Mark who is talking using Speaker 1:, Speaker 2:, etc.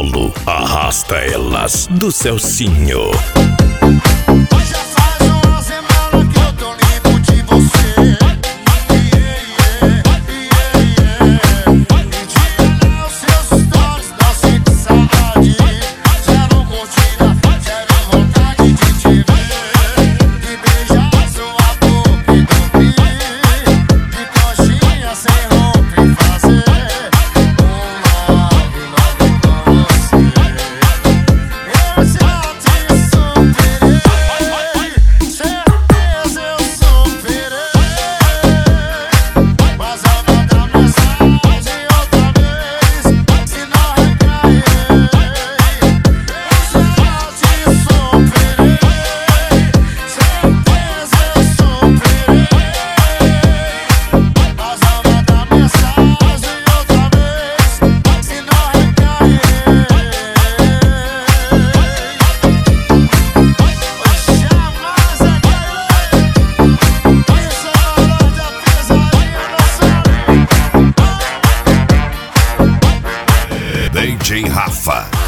Speaker 1: colo, arrasta elas do Celcinho.
Speaker 2: Já faz uma semana que eu tô limpo de você. E de olhar os seus stories, não sinto saudade. Zero curtida, zero vontade de te ver. De beijar sua boca e dormir. De coxinha sem roupa e fazer um love com você. Eu já te superei, certeza eu superei. Mas eu vou dar mensagem outra vez, se não recair. Eu já te superei, certeza eu superei. Mas eu vou dar mensagem outra vez, se não recair. Jamais é cair. Isso é hora da pesadinha no céu.
Speaker 1: DJ Rafa.